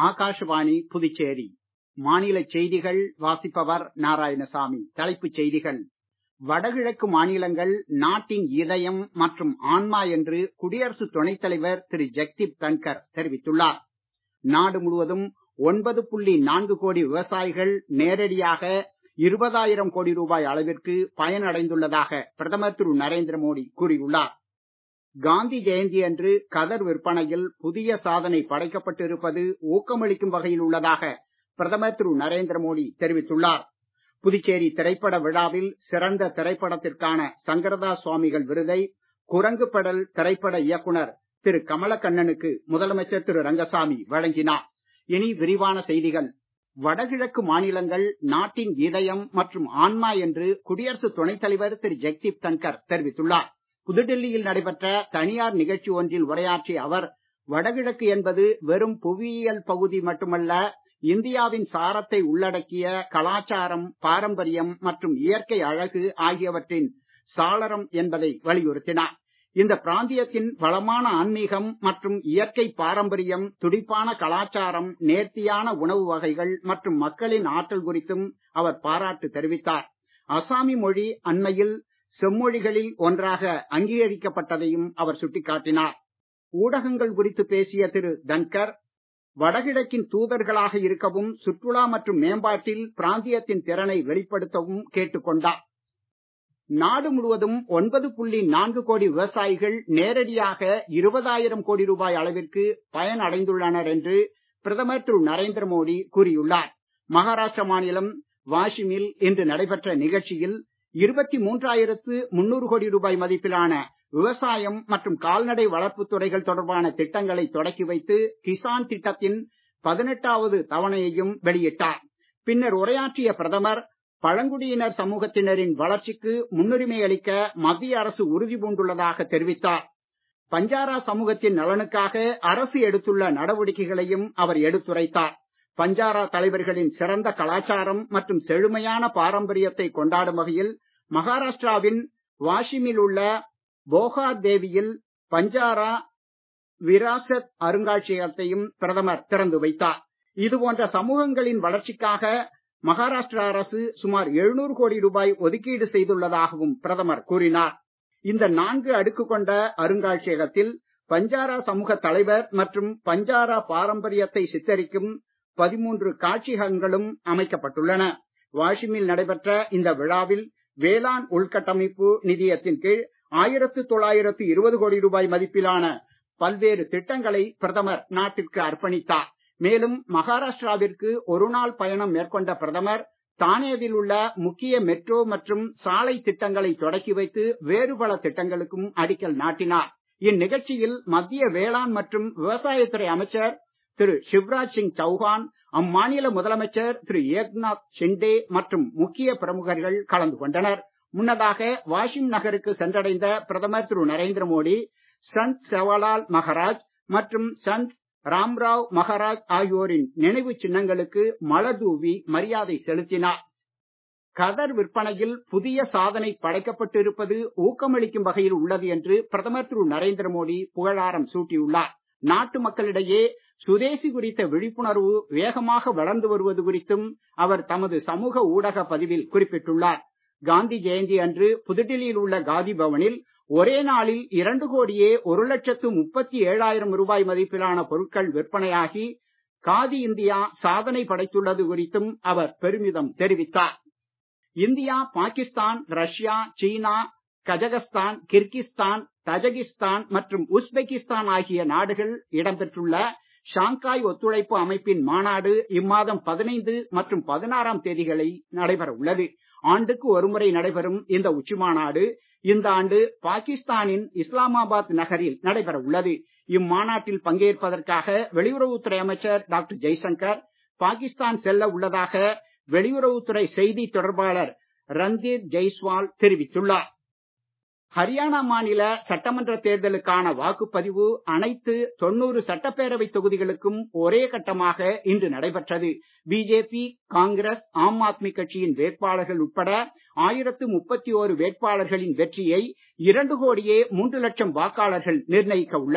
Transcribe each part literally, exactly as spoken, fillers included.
ஆகாஷவாணி புதுச்சேரி மாநில செய்திகள் வாசிப்பவர் நாராயணசாமி. தலைப்புச் செய்திகள். வடகிழக்கு மாநிலங்கள் நாட்டின் இதயம் மற்றும் ஆன்மா என்று குடியரசு துணைத் தலைவர் திரு ஜெக்தீப் தன்கர் தெரிவித்துள்ளார். நாடு முழுவதும் ஒன்பது புள்ளி நான்கு கோடி விவசாயிகள் நேரடியாக இருபதாயிரம் கோடி ரூபாய் அளவிற்கு பயனடைந்துள்ளதாக பிரதமர் திரு நரேந்திர மோடி கூறியுள்ளார். காந்தி ஜெயந்தி அன்று கதர் விற்பனையில் புதிய சாதனை படைக்கப்பட்டிருப்பது ஊக்கமளிக்கும் வகையில் உள்ளதாக பிரதமர் திரு நரேந்திர மோடி தெரிவித்துள்ளார். புதுச்சேரி திரைப்பட விழாவில் சிறந்த திரைப்படத்திற்கான சங்கரதாஸ் சுவாமிகள் விருதை குரங்கு பெடல் திரைப்பட இயக்குனர் திரு கமலக்கண்ணனுக்கு முதலமைச்சர் திரு ரங்கசாமி வழங்கினார். இனி விரிவான செய்திகள். வடகிழக்கு மாநிலங்கள் நாட்டின் இதயம் மற்றும் ஆன்மா என்று குடியரசு துணைத் தலைவர் திரு ஜெக்தீப் தன்கர் தெரிவித்துள்ளார். புதுடெல்லியில் நடைபெற்ற தனியார் நிகழ்ச்சி ஒன்றில் உரையாற்றிய அவர், வடகிழக்கு என்பது வெறும் புவியியல் பகுதி மட்டுமல்ல, இந்தியாவின் சாரத்தை உள்ளடக்கிய கலாச்சாரம், பாரம்பரியம் மற்றும் இயற்கை அழகு ஆகியவற்றின் சாளரம் என்பதை வலியுறுத்தினார். இந்த பிராந்தியத்தின் வளமான ஆன்மீகம் மற்றும் இயற்கை பாரம்பரியம், துடிப்பான கலாச்சாரம், நேர்த்தியான உணவு வகைகள் மற்றும் மக்களின் ஆற்றல் குறித்தும் அவர் பாராட்டு தெரிவித்தார். அசாமி மொழி அண்மையில் செம்மொழிகளில் ஒன்றாக அங்கீகரிக்கப்பட்டதையும் அவர் சுட்டிக்காட்டினார். ஊடகங்கள் குறித்து பேசிய திரு தன்கர், வடகிழக்கின் தூதர்களாக இருக்கவும் சுற்றுலா மற்றும் மேம்பாட்டில் பிராந்தியத்தின் திறனை வெளிப்படுத்தவும் கேட்டுக் கொண்டார். நாடு முழுவதும் ஒன்பது புள்ளி நான்கு கோடி விவசாயிகள் நேரடியாக இருபதாயிரம் கோடி ரூபாய் அளவிற்கு பயனடைந்துள்ளனர் என்று பிரதமர் திரு நரேந்திர மோடி கூறியுள்ளார். மகாராஷ்டிர மாநிலம் வாஷிமில் இன்று நடைபெற்ற நிகழ்ச்சியில் இருபத்தி மூன்றாயிரத்து முன்னூறு கோடி ரூபாய் மதிப்பிலான விவசாயம் மற்றும் கால்நடை வளர்ப்புத் துறைகள் தொடர்பான திட்டங்களை தொடக்கி வைத்து கிசான் திட்டத்தின் பதினெட்டாவது தவணையையும் வெளியிட்டார். பின்னர் உரையாற்றிய பிரதமர், பழங்குடியினர் சமூகத்தினரின் வளர்ச்சிக்கு முன்னுரிமை அளிக்க மத்திய அரசு உறுதி பூண்டுள்ளதாக தெரிவித்தார். பஞ்சாரா சமூகத்தின் நலனுக்காக அரசு எடுத்துள்ள நடவடிக்கைகளையும் அவர் எடுத்துரைத்தார். பஞ்சாரா தலைவர்களின் சிறந்த கலாச்சாரம் மற்றும் செழுமையான பாரம்பரியத்தை கொண்டாடும் வகையில் மகாராஷ்டிராவின் வாஷிமில் உள்ள போகா தேவியில் பஞ்சாரா விராசத் அருங்காட்சியகத்தையும் பிரதமர் திறந்து வைத்தார். இதுபோன்ற சமூகங்களின் வளர்ச்சிக்காக மகாராஷ்டிரா அரசு சுமார் எழுநூறு கோடி ரூபாய் ஒதுக்கீடு செய்துள்ளதாகவும் பிரதமர் கூறினார். இந்த நான்கு அடுக்கு கொண்ட அருங்காட்சியகத்தில் பஞ்சாரா சமூக தலைவர் மற்றும் பஞ்சாரா பாரம்பரியத்தை சித்தரிக்கும் பதிமூன்று காட்சியகங்களும் அமைக்கப்பட்டுள்ளன. வாஷிமில் நடைபெற்ற இந்த விழாவில் வேளாண் உள்கட்டமைப்பு நிதியத்தின் கீழ் ஆயிரத்து தொள்ளாயிரத்து இருபது கோடி ரூபாய் மதிப்பிலான பல்வேறு திட்டங்களை பிரதமர் நாட்டிற்கு அர்ப்பணித்தார். மேலும் மகாராஷ்டிராவிற்கு ஒரு நாள் பயணம் மேற்கொண்ட பிரதமர் தானேவில் உள்ள முக்கிய மெட்ரோ மற்றும் சாலை திட்டங்களை தொடக்கி வைத்து வேறு பல திட்டங்களுக்கும் அடிக்கல் நாட்டினார். இந்நிகழ்ச்சியில் மத்திய வேளாண் மற்றும் விவசாயத்துறை அமைச்சர் திரு சிவராஜ் சிங் சௌஹான், அம்மாநில முதலமைச்சர் திரு ஏக்நாத் ஷிண்டே மற்றும் முக்கிய பிரமுகர்கள் கலந்து கொண்டனர். முன்னதாக வாஷிம் நகருக்கு சென்றடைந்த பிரதமர் திரு நரேந்திர மோடி சந்த் சேவாலால் மகாராஜ் மற்றும் சந்த் ராம்ராவ் மகாராஜ் ஆகியோரின் நினைவு சின்னங்களுக்கு மலர் தூவி மரியாதை செலுத்தினார். கதர் விற்பனையில் புதிய சாதனை படைக்கப்பட்டிருப்பது ஊக்கமளிக்கும் வகையில் உள்ளது என்று பிரதமர் திரு நரேந்திர மோடி புகழாரம் சூட்டியுள்ளார். நாட்டு மக்களிடையே சுதேசி குறித்த விழிப்புணர்வு வேகமாக வளர்ந்து வருவது குறித்தும் அவர் தமது சமூக ஊடக பதிவில் குறிப்பிட்டுள்ளார். காந்தி ஜெயந்தி அன்று புதுடெல்லியில் உள்ள காதி பவனில் ஒரே நாளில் இரண்டு கோடியே ஒரு லட்சத்து முப்பத்தி ஏழாயிரம் ரூபாய் மதிப்பிலான பொருட்கள் விற்பனையாகி காதி இந்தியா சாதனை படைத்துள்ளது குறித்தும் அவர் பெருமிதம் தெரிவித்தார். India, Pakistan, Russia, China, Kazakhstan, Kyrgyzstan, Tajikistan மற்றும் உஸ்பெகிஸ்தான் ஆகிய நாடுகள் இடம்பெற்றுள்ள ஷாங்காய் ஒத்துழைப்பு அமைப்பின் மாநாடு இம்மாதம் பதினைந்து மற்றும் பதினாறாம் தேதிகளில் நடைபெற உள்ளது. ஆண்டுக்கு ஒருமுறை நடைபெறும் இந்த உச்சி மாநாடு இந்த ஆண்டு பாகிஸ்தானின் இஸ்லாமாபாத் நகரில் நடைபெற உள்ளது. இம்மாநாட்டில் பங்கேற்பதற்காக வெளியுறவுத்துறை அமைச்சர் டாக்டர் ஜெய்சங்கர் பாகிஸ்தான் செல்ல உள்ளதாக வெளியுறவுத்துறை செய்தி தொடர்பாளர் ரந்தீர் ஜெய்ஸ்வால் தெரிவித்துள்ளார். ஹரியானா மாநில சட்டமன்ற தேர்தலுக்கான வாக்குப்பதிவு அனைத்து தொண்ணூறு சட்டப்பேரவை தொகுதிகளுக்கும் ஒரே கட்டமாக இன்று நடைபெற்றது. பிஜேபி, காங்கிரஸ், ஆம் ஆத்மி கட்சியின் வேட்பாளர்கள் உட்பட ஆயிரத்து முப்பத்தி ஓரு வேட்பாளர்களின் வெற்றியை இரண்டு கோடியே மூன்று லட்சம் வாக்காளர்கள் நிர்ணயிக்க உள்ளனர்.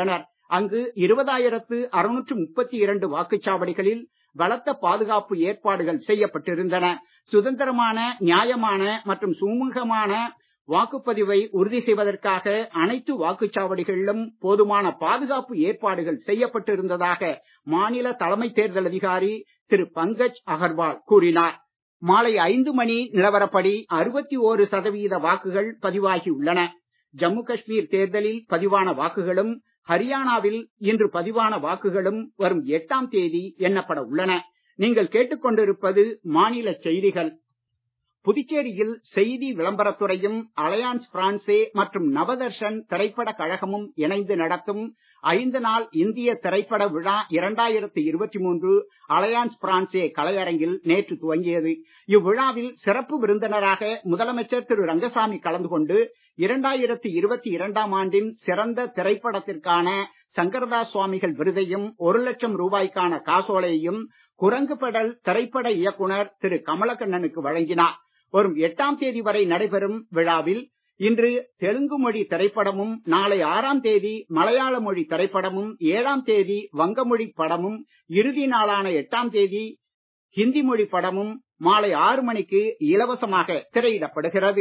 அங்கு இருபதாயிரத்து அறுநூற்று முப்பத்தி இரண்டு வாக்குச்சாவடிகளில் பலத்த பாதுகாப்பு ஏற்பாடுகள் செய்யப்பட்டிருந்தன. சுதந்திரமான, நியாயமான மற்றும் சுமூகமான வாக்குப்பதிவை உறுதி செய்வதற்காக அனைத்து வாக்குச்சாவடிகளிலும் போதுமான பாதுகாப்பு ஏற்பாடுகள் செய்யப்பட்டிருந்ததாக மாநில தலைமை தேர்தல் அதிகாரி திரு பங்கஜ் அகர்வால் கூறினார். மாலை ஐந்து மணி நிலவரப்படி அறுபத்தி ஓரு சதவீத வாக்குகள் பதிவாகி உள்ளன. ஜம்மு காஷ்மீர் தேர்தலில் பதிவான வாக்குகளும் ஹரியானாவில் இன்று பதிவான வாக்குகளும் வரும் எட்டாம் தேதி எண்ணப்பட உள்ளன. நீங்கள் கேட்டுக்கொண்டிருப்பது மாநில செய்திகள். புதுச்சேரியில் செய்தி விளம்பரத்துறையும் அலையான்ஸ் பிரான்சே மற்றும் நவதர்ஷன் திரைப்பட கழகமும் இணைந்து நடத்தும் ஐந்து நாள் இந்திய திரைப்பட விழா இரண்டாயிரத்து இருபத்தி மூன்று அலையான்ஸ் பிரான்சே கலையரங்கில் நேற்று துவங்கியது. இவ்விழாவில் சிறப்பு விருந்தினராக முதலமைச்சர் திரு ரங்கசாமி கலந்து கொண்டு இரண்டாயிரத்து இருபத்தி இரண்டாம் ஆண்டின் சிறந்த திரைப்படத்திற்கான சங்கரதாஸ் சுவாமிகள் விருதையும் ஒரு லட்சம் ரூபாய்க்கான காசோலையையும் குரங்கு பெடல் திரைப்பட இயக்குனர் திரு கமலக்கண்ணனுக்கு வழங்கினார். வரும் எட்டாம் தேதி வரை நடைபெறும் விழாவில் இன்று தெலுங்கு மொழி திரைப்படமும், நாளை ஆறாம் தேதி மலையாள மொழி திரைப்படமும், ஏழாம் தேதி வங்க மொழி படமும், இறுதி நாளான எட்டாம் தேதி ஹிந்தி மொழி படமும் மாலை ஆறு மணிக்கு இலவசமாக திரையிடப்படுகிறது.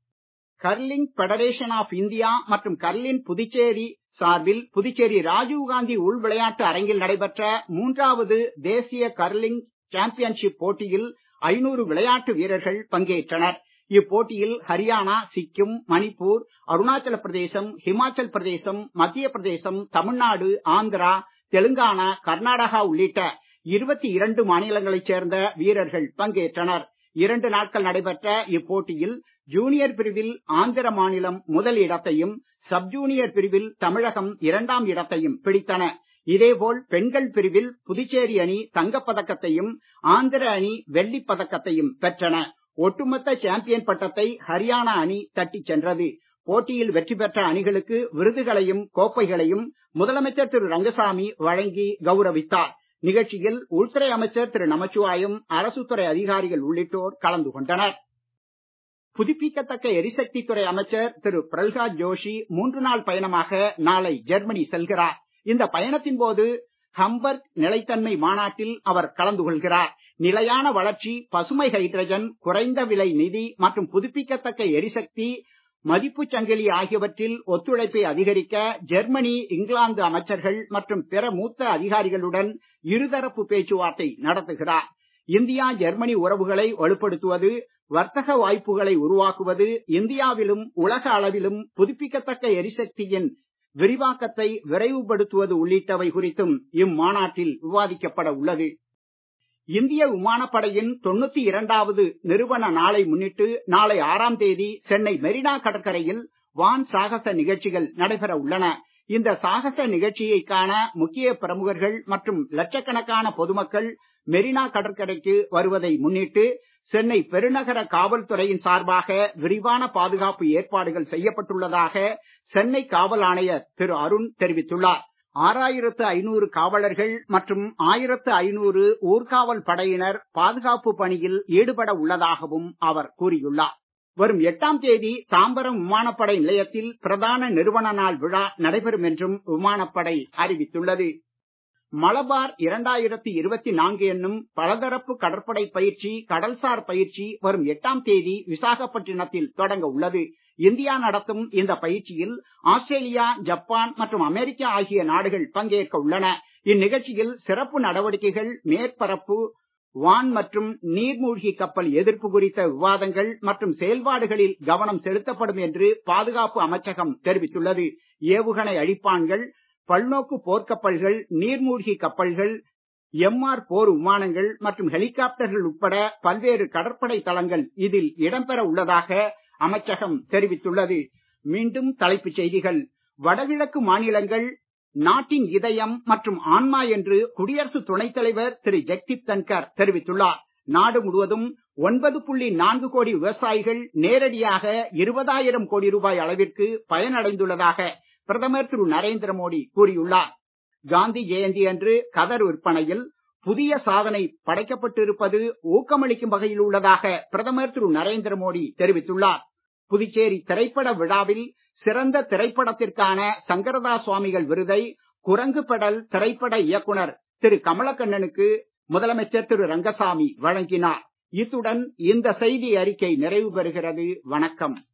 கர்லிங் பெடரேஷன் ஆஃப் இந்தியா மற்றும் கர்லின் புதுச்சேரி சார்பில் புதுச்சேரி ராஜீவ்காந்தி உள் விளையாட்டு அரங்கில் நடைபெற்ற மூன்றாவது தேசிய கர்லிங் சாம்பியன்ஷிப் போட்டியில் ஐநூறு விளையாட்டு வீரர்கள் பங்கேற்றனர். இப்போட்டியில் ஹரியானா, சிக்கிம், மணிப்பூர், அருணாச்சல பிரதேசம், ஹிமாச்சல் பிரதேசம், மத்திய பிரதேசம், தமிழ்நாடு, ஆந்திரா, தெலுங்கானா, கர்நாடகா உள்ளிட்ட இருபத்தி இரண்டு மாநிலங்களைச் சேர்ந்த வீரர்கள் பங்கேற்றனர். இரண்டு நாட்கள் நடைபெற்ற இப்போட்டியில் ஜூனியர் பிரிவில் ஆந்திர மாநிலம் முதல் இடத்தையும், சப் ஜூனியர் பிரிவில் தமிழகம் இரண்டாம் இடத்தையும் பிடித்தன. இதேபோல் பெண்கள் பிரிவில் புதுச்சேரி அணி தங்கப் பதக்கத்தையும், ஆந்திர அணி வெள்ளிப் பதக்கத்தையும் பெற்றன. ஒட்டுமொத்த சாம்பியன் பட்டத்தை ஹரியானா அணி தட்டிச் சென்றது. போட்டியில் வெற்றி பெற்ற அணிகளுக்கு விருதுகளையும் கோப்பைகளையும் முதலமைச்சர் திரு ரங்கசாமி வழங்கி கௌரவித்தார். நிகழ்ச்சியில் உள்துறை அமைச்சர் திரு நமச்சிவாயம், அரசுத்துறை அதிகாரிகள் உள்ளிட்டோர் கலந்து கொண்டனர். புதுப்பிக்கத்தக்க எரிசக்தி துறை அமைச்சர் திரு பிரல்ஹாத் ஜோஷி மூன்று நாள் பயணமாக நாளை ஜெர்மனி செல்கிறார். இந்த பயணத்தின் போது ஹம்பர்க் நிலைத்தன்மை மாநாட்டில் அவர் கலந்து கொள்கிறார். நிலையான வளர்ச்சி, பசுமை ஹைட்ரஜன், குறைந்த விலை நிதி மற்றும் புதுப்பிக்கத்தக்க எரிசக்தி மதிப்புச் சங்கிலி ஆகியவற்றில் ஒத்துழைப்பை அதிகரிக்க ஜெர்மனி, இங்கிலாந்து அமைச்சர்கள் மற்றும் பிற மூத்த அதிகாரிகளுடன் இருதரப்பு பேச்சுவார்த்தை நடத்துகிறார். இந்தியா ஜெர்மனி உறவுகளை வலுப்படுத்துவது, வர்த்தக வாய்ப்புகளை உருவாக்குவது, இந்தியாவிலும் உலக அளவிலும் புதுப்பிக்கத்தக்க எரிசக்தியின் விரிவாக்கத்தை விரைவுபடுத்துவது உள்ளிட்டவை குறித்தும் இம்மாநாட்டில் விவாதிக்கப்பட உள்ளது. இந்திய விமானப்படையின் தொண்ணூத்தி இரண்டாவது நிறுவன நாளை முன்னிட்டு நாளை ஆறாம் தேதி சென்னை மெரினா கடற்கரையில் வான் சாகச நிகழ்ச்சிகள் நடைபெற உள்ளன. இந்த சாகச நிகழ்ச்சியை காண முக்கிய பிரமுகர்கள் மற்றும் லட்சக்கணக்கான பொதுமக்கள் மெரினா கடற்கரைக்கு வருவதை முன்னிட்டு சென்னை பெருநகர காவல்துறையின் சார்பாக விரிவான பாதுகாப்பு ஏற்பாடுகள் செய்யப்பட்டுள்ளதாக சென்னை காவல் ஆணையர் திரு அருண் தெரிவித்துள்ளார். ஆறாயிரத்து ஐநூறு காவலர்கள் மற்றும் ஆயிரத்து ஐநூறு ஊர்காவல் படையினர் பாதுகாப்பு பணியில் ஈடுபட உள்ளதாகவும் அவர் கூறியுள்ளார். வரும் எட்டாம் தேதி தாம்பரம் விமானப்படை நிலையத்தில் பிரதான நிறுவன நாள் விழா நடைபெறும் என்றும் விமானப்படை அறிவித்துள்ளது. மலபார் இரண்டாயிரத்து இருபத்தி நான்கு என்னும் பலதரப்பு கடற்படை பயிற்சி, கடல்சார் பயிற்சி வரும் எட்டாம் தேதி விசாகப்பட்டினத்தில் தொடங்க உள்ளது. இந்தியா நடத்தும் இந்த பயிற்சியில் ஆஸ்திரேலியா, ஜப்பான் மற்றும் அமெரிக்கா ஆகிய நாடுகள் பங்கேற்க உள்ளன. இந்நிகழ்ச்சியில் சிறப்பு நடவடிக்கைகள், மேற்பரப்பு, வான் மற்றும் நீர்மூழ்கி கப்பல் எதிர்ப்பு குறித்த விவாதங்கள் மற்றும் செயல்பாடுகளில் கவனம் செலுத்தப்படும் என்று பாதுகாப்பு அமைச்சகம் தெரிவித்துள்ளது. ஏவுகணை அழிப்பான்கள், பல்நோக்கு போர்க்கப்பல்கள், நீர்மூழ்கி கப்பல்கள், எம் ஆர் போர் விமானங்கள் மற்றும் ஹெலிகாப்டர்கள் உட்பட பல்வேறு கடற்படை தளங்கள் இதில் இடம்பெற உள்ளதாக அமைச்சகம் தெரிவித்துள்ளது. மீண்டும் தலைப்புச் செய்திகள். வடகிழக்கு மாநிலங்கள் நாட்டின் இதயம் மற்றும் ஆன்மா என்று குடியரசு துணைத் தலைவர் திரு ஜெக்தீப் தன்கர் தெரிவித்துள்ளார். நாடு முழுவதும் ஒன்பது புள்ளி நான்கு கோடி விவசாயிகள் நேரடியாக இருபதாயிரம் கோடி ரூபாய் அளவிற்கு பயனடைந்துள்ளதாக பிரதமர் திரு நரேந்திர மோடி கூறியுள்ளார். காந்தி ஜெயந்தி அன்று கதர் விற்பனையில் புதிய சாதனை படைக்கப்பட்டிருப்பது ஊக்கமளிக்கும் வகையில் உள்ளதாக பிரதமர் திரு நரேந்திர மோடி தெரிவித்துள்ளார். புதுச்சேரி திரைப்பட விழாவில் சிறந்த திரைப்படத்திற்கான சங்கரதாஸ் சுவாமிகள் விருதை குரங்கு பெடல் திரைப்பட இயக்குனர் திரு கமலக்கண்ணனுக்கு முதலமைச்சர் திரு ரங்கசாமி வழங்கினார். இத்துடன் இந்த செய்தி அறிக்கை நிறைவு பெறுகிறது. வணக்கம்.